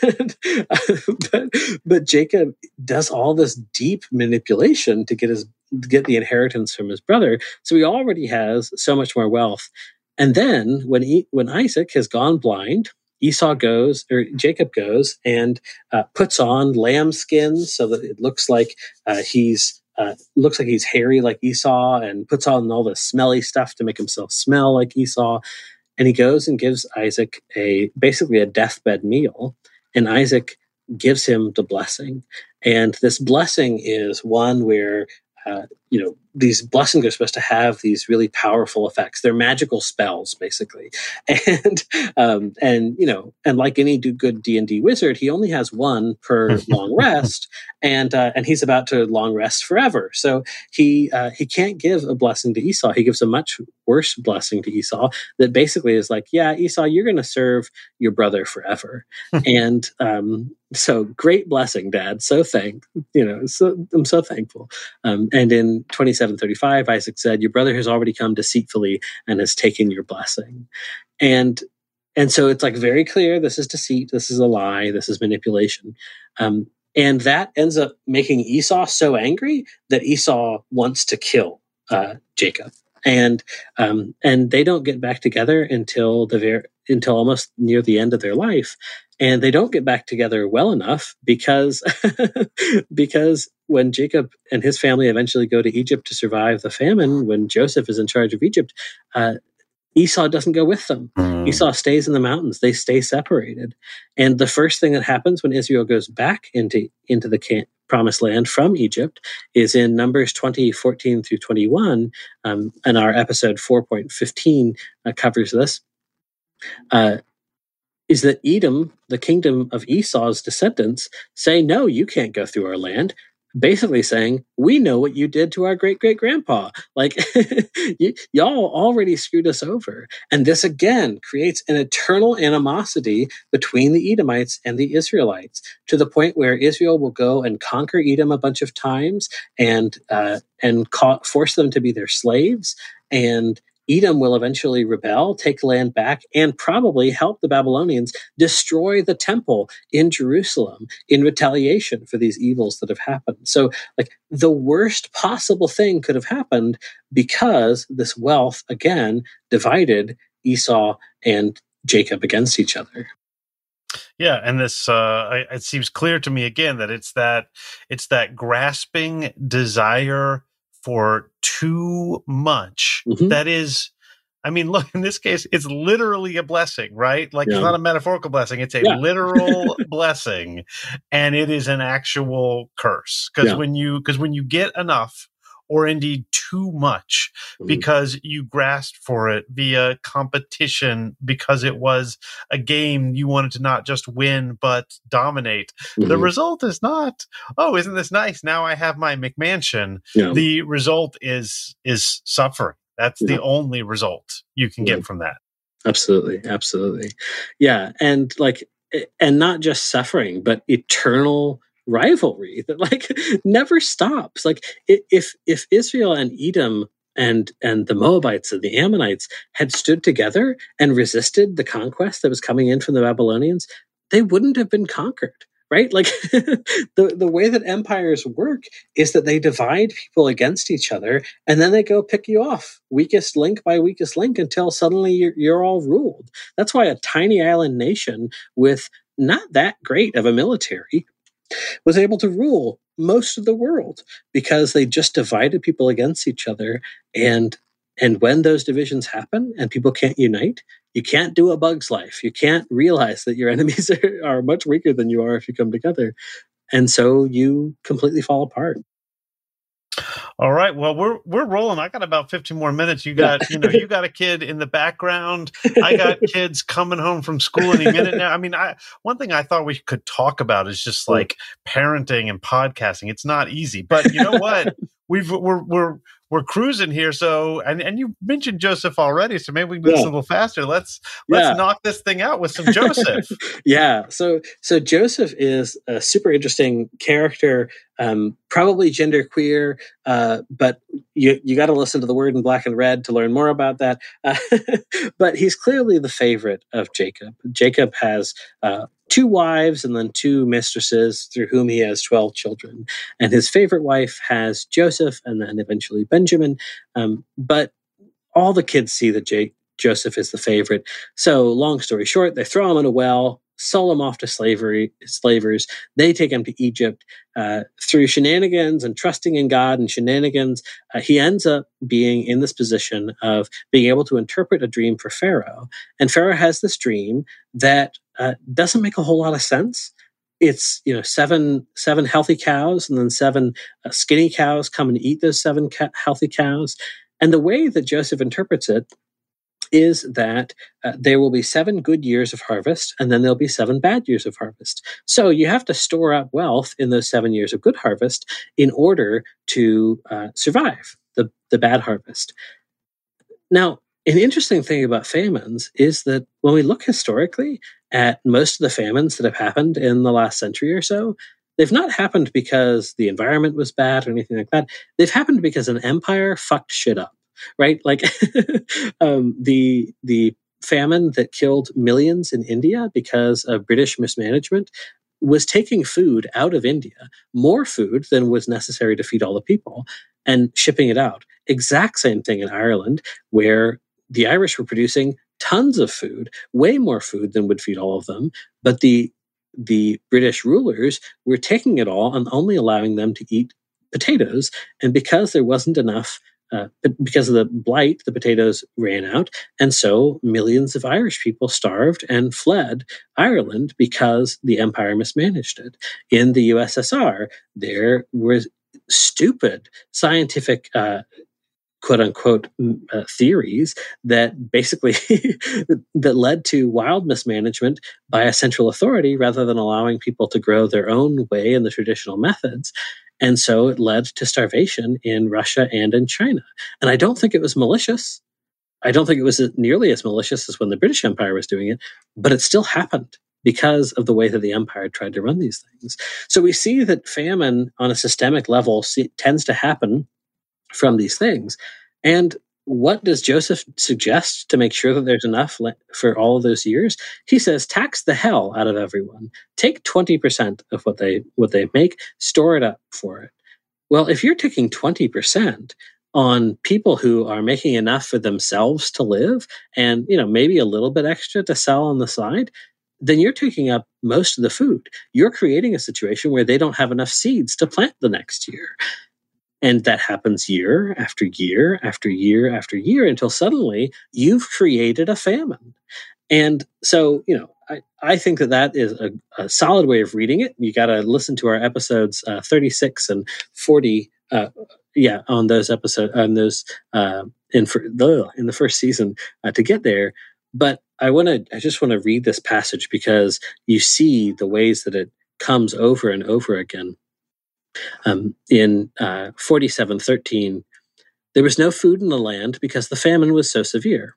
but but Jacob does all this deep manipulation to get his to get the inheritance from his brother. So he already has so much more wealth. And then when he, when Isaac has gone blind, Esau goes, or Jacob goes, and uh, puts on lamb skins so that it looks like uh, he's. Uh, looks like he's hairy like Esau, and puts on all the smelly stuff to make himself smell like Esau. And he goes and gives Isaac a basically a deathbed meal, and Isaac gives him the blessing. And this blessing is one where uh, you know, these blessings are supposed to have these really powerful effects. They're magical spells, basically. And, um, and you know, and like any do good D and D wizard, he only has one per long rest, and uh, and he's about to long rest forever. So he uh, he can't give a blessing to Esau. He gives a much worse blessing to Esau that basically is like, yeah, Esau, you're going to serve your brother forever. And um, so great blessing, Dad. So thank, you know, so I'm so thankful. Um, and in twenty-seven thirty-five, Isaac said, your brother has already come deceitfully and has taken your blessing. And and so it's like very clear, this is deceit, this is a lie, this is manipulation. Um, and that ends up making Esau so angry that Esau wants to kill uh, Jacob. And um, and they don't get back together until the ver- until almost near the end of their life, and they don't get back together well enough because because when Jacob and his family eventually go to Egypt to survive the famine, when Joseph is in charge of Egypt, uh, Esau doesn't go with them. Mm. Esau stays in the mountains. They stay separated. And the first thing that happens when Israel goes back into into the camp, promised land from Egypt is in Numbers twenty, fourteen through twenty-one. Um, and our episode four point fifteen uh, covers this. Uh, is that Edom, the kingdom of Esau's descendants, say, no, you can't go through our land. basically saying, we know what you did to our great great grandpa. Like, y- y'all already screwed us over. And this again creates an eternal animosity between the Edomites and the Israelites, to the point where Israel will go and conquer Edom a bunch of times and uh, and ca- force them to be their slaves. And Edom will eventually rebel, take the land back, and probably help the Babylonians destroy the temple in Jerusalem in retaliation for these evils that have happened. So, like, the worst possible thing could have happened because this wealth, again, divided Esau and Jacob against each other. Yeah, and this uh, I, it seems clear to me again that it's that it's that grasping desire for too much Mm-hmm. that is. I mean, look, in this case, it's literally a blessing, right? Like, Yeah. it's not a metaphorical blessing. It's a Yeah. literal blessing, and it is an actual curse. Because Yeah. when you because when you get enough, or indeed too much, Mhm. because you grasped for it via competition, because it was a game you wanted to not just win, but dominate, the Mhm. result is not, oh, isn't this nice? Now I have my McMansion. Yeah. The result is is suffering. That's Yeah. the only result you can Yeah. get from that. Absolutely. Absolutely. Yeah. And like, eh, and not just suffering, but eternal rivalry that like never stops. Like, i- if if Israel and Edom and and the Moabites and the Ammonites had stood together and resisted the conquest that was coming in from the Babylonians, they wouldn't have been conquered. Right? Like, the the way that empires work is that they divide people against each other, and then they go pick you off, weakest link by weakest link, until suddenly you're, you're all ruled. That's why a tiny island nation with not that great of a military was able to rule most of the world, because they just divided people against each other. And and when those divisions happen and people can't unite, you can't do a Bug's Life. You can't realize that your enemies are, are much weaker than you are if you come together. And so you completely fall apart. All right. Well, we're we're rolling. I got about fifteen more minutes. You got, you know, you got a kid in the background. I got kids coming home from school any minute now. I mean, I one thing I thought we could talk about is just like parenting and podcasting. It's not easy, but you know what? We've we're we're we're cruising here. So, and and you mentioned Joseph already, so maybe we can do this Yeah. a little faster. Let's let's Yeah. knock this thing out with some Joseph. Yeah. So so Joseph is a super interesting character, um, probably genderqueer, uh, but you you got to listen to the Word in Black and Red to learn more about that. Uh, but he's clearly the favorite of Jacob. Jacob has uh, two wives and then two mistresses, through whom he has twelve children. And his favorite wife has Joseph and then eventually Benjamin. Um, but all the kids see that Jake, Joseph is the favorite. So, long story short, they throw him in a well, sell him off to slavery slavers. They take him to Egypt. Uh, through shenanigans and trusting in God and shenanigans, uh, he ends up being in this position of being able to interpret a dream for Pharaoh. And Pharaoh has this dream that uh, doesn't make a whole lot of sense. It's, you know, seven seven healthy cows, and then seven uh, skinny cows come and eat those seven ca- healthy cows. And the way that Joseph interprets it is that uh, there will be seven good years of harvest, and then there'll be seven bad years of harvest. So you have to store up wealth in those seven years of good harvest in order to uh, survive the, the bad harvest. Now, an interesting thing about famines is that when we look historically at most of the famines that have happened in the last century or so, they've not happened because the environment was bad or anything like that. They've happened because an empire fucked shit up, right? Like um, the the famine that killed millions in India because of British mismanagement was taking food out of India, more food than was necessary to feed all the people, and shipping it out. Exact same thing in Ireland, where the Irish were producing tons of food, way more food than would feed all of them, but the the British rulers were taking it all and only allowing them to eat potatoes. And because there wasn't enough, uh, because of the blight, the potatoes ran out. And so millions of Irish people starved and fled Ireland because the empire mismanaged it. In the U S S R, there was stupid scientific uh, quote unquote uh, theories that basically that led to wild mismanagement by a central authority rather than allowing people to grow their own way in the traditional methods. And so it led to starvation in Russia and in China. And I don't think it was malicious. I don't think it was nearly as malicious as when the British Empire was doing it, but it still happened because of the way that the empire tried to run these things. So we see that famine on a systemic level tends to happen from these things. And what does Joseph suggest to make sure that there's enough for all of those years? He says, tax the hell out of everyone. Take twenty percent of what they what they make, store it up for it. Well, if you're taking twenty percent on people who are making enough for themselves to live and, you know, maybe a little bit extra to sell on the side, then you're taking up most of the food. You're creating a situation where they don't have enough seeds to plant the next year. And that happens year after year after year after year until suddenly you've created a famine. And so, you know, I, I think that that is a, a solid way of reading it. You got to listen to our episodes uh, thirty-six and forty. Uh, yeah, on those episodes, on those uh, in for, ugh, in the first season uh, to get there. But I want to, I just want to read this passage because you see the ways that it comes over and over again. Um, in uh, forty-seven thirteen, there was no food in the land because the famine was so severe.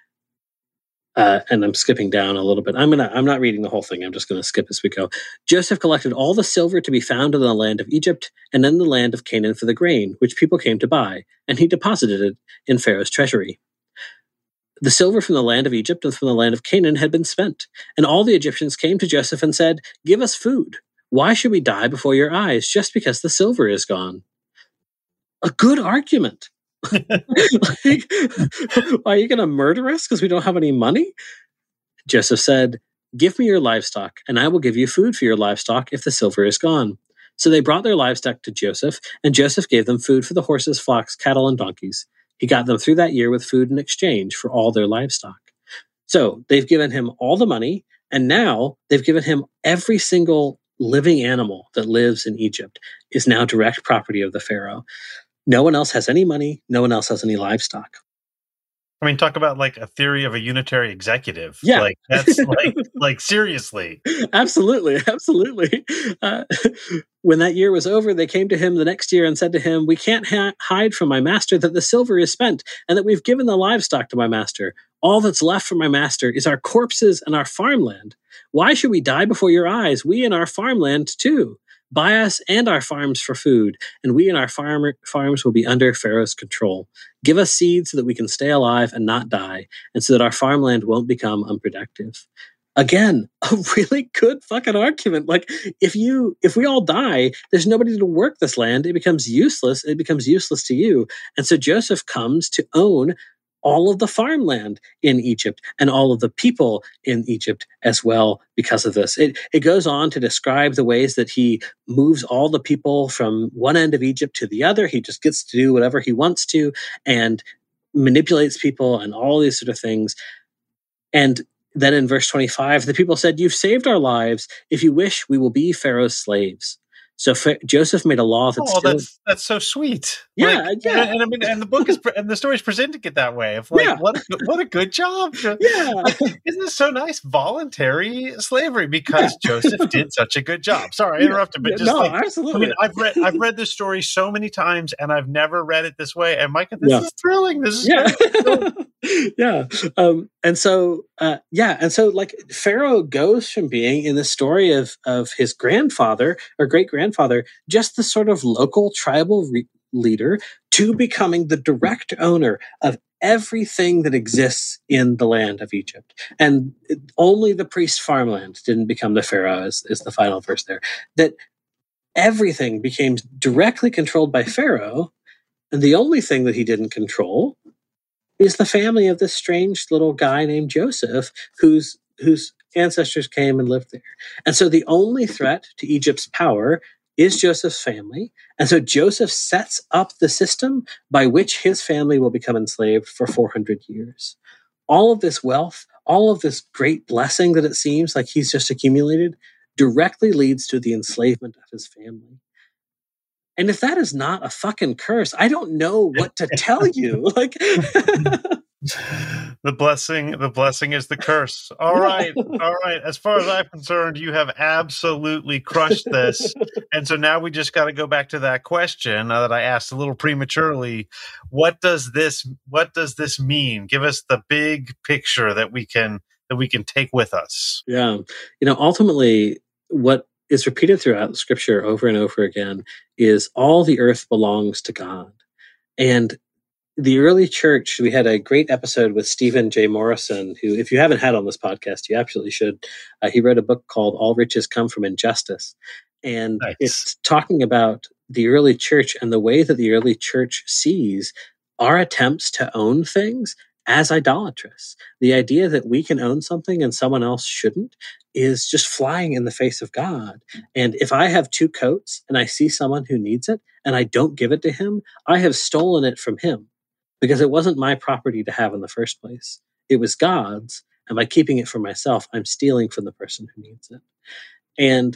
Uh, and I'm skipping down a little bit. I'm gonna. I'm not reading the whole thing. I'm just going to skip as we go. Joseph collected all the silver to be found in the land of Egypt and in the land of Canaan for the grain, which people came to buy, and he deposited it in Pharaoh's treasury. The silver from the land of Egypt and from the land of Canaan had been spent, and all the Egyptians came to Joseph and said, "Give us food. Why should we die before your eyes just because the silver is gone?" A good argument. Like, are you going to murder us because we don't have any money? Joseph said, "Give me your livestock, and I will give you food for your livestock if the silver is gone." So they brought their livestock to Joseph, and Joseph gave them food for the horses, flocks, cattle, and donkeys. He got them through that year with food in exchange for all their livestock. So they've given him all the money, and now they've given him every single living animal that lives in Egypt is now direct property of the Pharaoh. No one else has any money. No one else has any livestock. I mean, talk about like a theory of a unitary executive. Yeah. Like that's like, like seriously. Absolutely. Absolutely. Uh, when that year was over, they came to him the next year and said to him, "We can't ha- hide from my master that the silver is spent and that we've given the livestock to my master. All that's left for my master is our corpses and our farmland. Why should we die before your eyes? We and our farmland too. Buy us and our farms for food, and we and our farmer, farms will be under Pharaoh's control. Give us seed so that we can stay alive and not die, and so that our farmland won't become unproductive." Again, a really good fucking argument. Like, if you, if we all die, there's nobody to work this land. It becomes useless. It becomes useless to you. And so Joseph comes to own all of the farmland in Egypt and all of the people in Egypt as well because of this. It, it goes on to describe the ways that he moves all the people from one end of Egypt to the other. He just gets to do whatever he wants to and manipulates people and all these sort of things. And then in verse twenty-five, the people said, "You've saved our lives. If you wish, we will be Pharaoh's slaves." So Fa- Joseph made a law that oh, still... that's that's so sweet. Yeah, like, yeah. And, and I mean, and the book is and the story is presenting it that way. Of like, Yeah. what a, what a good job. Yeah, like, isn't this so nice? Voluntary slavery because yeah. Joseph did such a good job. Sorry, I interrupted, but just no, like, absolutely. I mean, I've read I've read this story so many times, and I've never read it this way. And Micah, this yeah. is thrilling. This is yeah, cool. yeah. Um, and so, uh, yeah, and so, like, Pharaoh goes from being in the story of of his grandfather or great grandfather, just the sort of local tribal re- leader, to becoming the direct owner of everything that exists in the land of Egypt. And it, only the priest farmland didn't become the Pharaoh, is, is the final verse there. That everything became directly controlled by Pharaoh, and the only thing that he didn't control is the family of this strange little guy named Joseph, whose whose ancestors came and lived there. And so the only threat to Egypt's power is Joseph's family. And so Joseph sets up the system by which his family will become enslaved for four hundred years. All of this wealth, all of this great blessing that it seems like he's just accumulated, directly leads to the enslavement of his family. And if that is not a fucking curse, I don't know what to tell you. Like, The blessing, the blessing is the curse. All right, all right. As far as I'm concerned, you have absolutely crushed this. And so now we just got to go back to that question uh, that I asked a little prematurely. What does this? What does this mean? Give us the big picture that we can that we can take with us. Yeah, you know, ultimately, what is repeated throughout Scripture over and over again is all the earth belongs to God, and the early church, we had a great episode with Stephen J. Morrison, who, if you haven't had on this podcast, you absolutely should. Uh, he wrote a book called All Riches Come from Injustice. And Nice. It's talking about the early church and the way that the early church sees our attempts to own things as idolatrous. The idea that we can own something and someone else shouldn't is just flying in the face of God. And if I have two coats and I see someone who needs it and I don't give it to him, I have stolen it from him. Because it wasn't my property to have in the first place. It was God's, and by keeping it for myself, I'm stealing from the person who needs it. And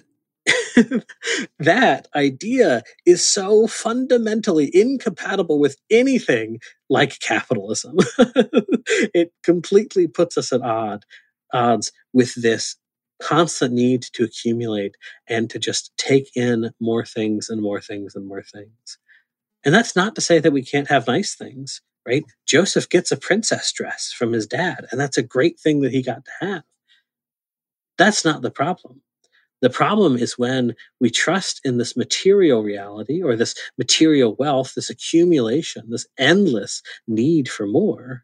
that idea is so fundamentally incompatible with anything like capitalism. It completely puts us at odd, odds with this constant need to accumulate and to just take in more things and more things and more things. And that's not to say that we can't have nice things. Right? Joseph gets a princess dress from his dad, and that's a great thing that he got to have. That's not the problem. The problem is when we trust in this material reality or this material wealth, this accumulation, this endless need for more,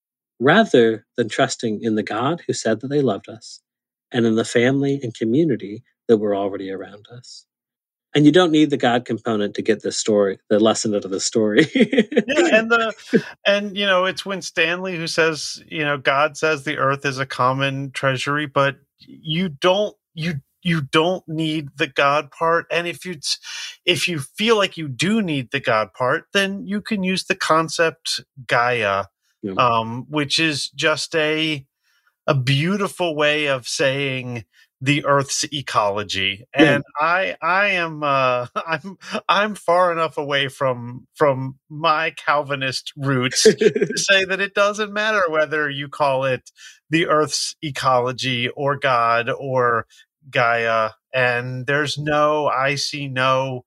rather than trusting in the God who said that they loved us and in the family and community that were already around us. And you don't need the God component to get this story, the lesson out of the story. Yeah, and the and you know, it's when Stanley who says, you know, God says the earth is a common treasury, but you don't you you don't need the God part. And if you if you feel like you do need the God part, then you can use the concept Gaia, yeah. um, which is just a a beautiful way of saying the Earth's ecology. And yeah. I, I am, uh, I'm, I'm far enough away from, from my Calvinist roots to say that it doesn't matter whether you call it the Earth's ecology or God or Gaia. And there's no, I see no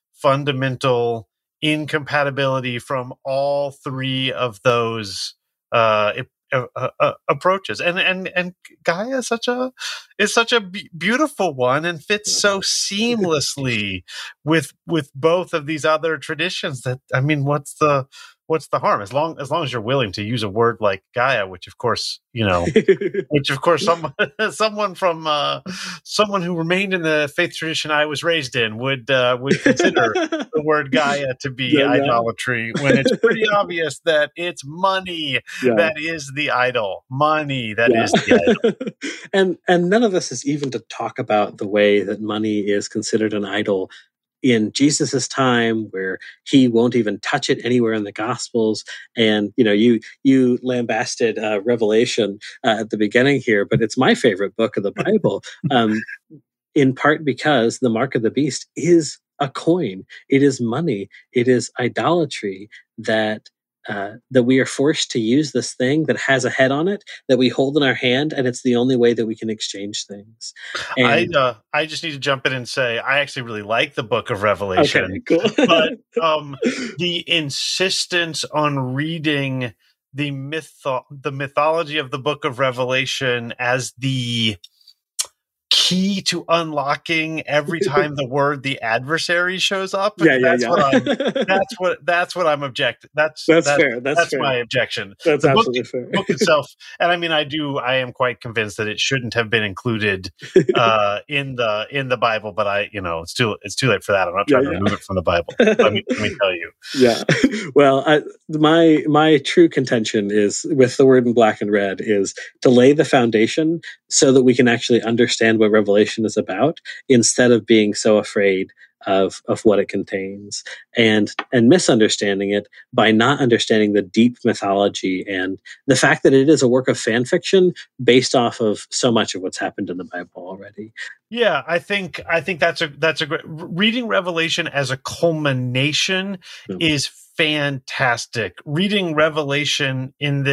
fundamental incompatibility from all three of those, uh, Uh, uh, approaches, and and and Gaia is such a is such a b- beautiful one, and fits so seamlessly with with both of these other traditions. That I mean, what's the what's the harm? As long as long as you're willing to use a word like Gaia, which of course you know, which of course someone someone from uh, someone who remained in the faith tradition I was raised in would uh, would consider the word Gaia to be yeah, idolatry, yeah. when it's pretty obvious that it's money yeah. that is the idol. Money that yeah. is the idol. and and none of this is even to talk about the way that money is considered an idol in Jesus's time, where he won't even touch it anywhere in the Gospels. And you know, you you lambasted uh, Revelation uh, at the beginning here, but it's my favorite book of the Bible, um, in part because the mark of the beast is a coin. It is money. It is idolatry that. Uh, that we are forced to use this thing that has a head on it that we hold in our hand, and it's the only way that we can exchange things. And, I uh, I just need to jump in and say I actually really like the Book of Revelation, okay, cool. but um, the insistence on reading the mytho- the mythology of the Book of Revelation as the key to unlocking every time the word the adversary shows up. Yeah, yeah, that's yeah. what I'm, that's what that's what I'm objecting. That's that's, that's fair. That's, that's fair. my objection. That's the absolutely book, fair. book itself, and I mean, I do. I am quite convinced that it shouldn't have been included uh, in the in the Bible. But I, you know, it's too it's too late for that. I'm not trying yeah, to yeah. remove it from the Bible. Let me let me tell you. Yeah. Well, I, my my true contention is with the word in black and red is to lay the foundation so that we can actually understand what Revelation is about, instead of being so afraid of of what it contains and and misunderstanding it by not understanding the deep mythology and the fact that it is a work of fan fiction based off of so much of what's happened in the Bible already. Yeah, I think I think that's a that's a great reading Revelation as a culmination mm. is fantastic. Reading Revelation in this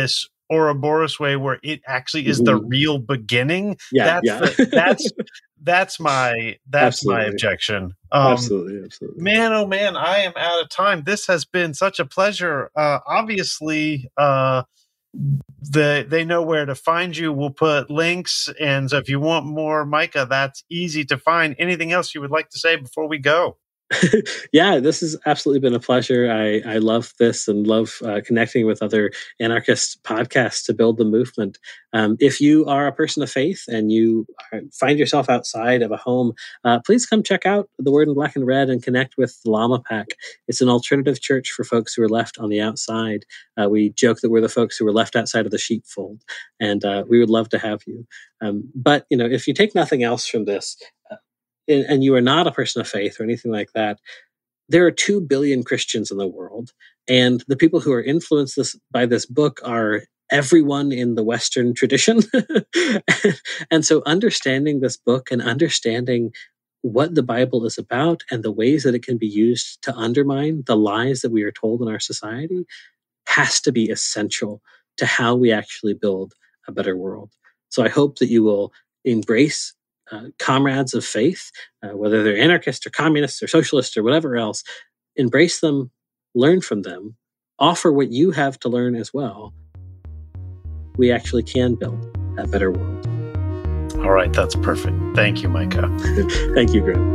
Ouroboros way, where it actually is Mm-hmm. the real beginning. Yeah, that's yeah. the, that's that's my that's Absolutely. my objection. Um, absolutely, absolutely. Man, oh man, I am out of time. This has been such a pleasure. Uh, obviously, uh, the they know where to find you. We'll put links, and so if you want more Micah, that's easy to find. Anything else you would like to say before we go? Yeah, this has absolutely been a pleasure. I, I love this and love uh, connecting with other anarchist podcasts to build the movement. Um, if you are a person of faith and you are, find yourself outside of a home, uh, please come check out The Word in Black and Red and connect with the Llama Pack. It's an alternative church for folks who are left on the outside. Uh, we joke that we're the folks who were left outside of the sheepfold, and uh, we would love to have you. Um, but you know, if you take nothing else from this, uh, and you are not a person of faith or anything like that, there are two billion Christians in the world. And the people who are influenced this, by this book are everyone in the Western tradition. And so understanding this book and understanding what the Bible is about and the ways that it can be used to undermine the lies that we are told in our society has to be essential to how we actually build a better world. So I hope that you will embrace Uh, comrades of faith, uh, whether they're anarchists or communists or socialists or whatever else, embrace them, learn from them, offer what you have to learn as well. We actually can build a better world. All right, that's perfect. Thank you, Micah. Thank you, Greg.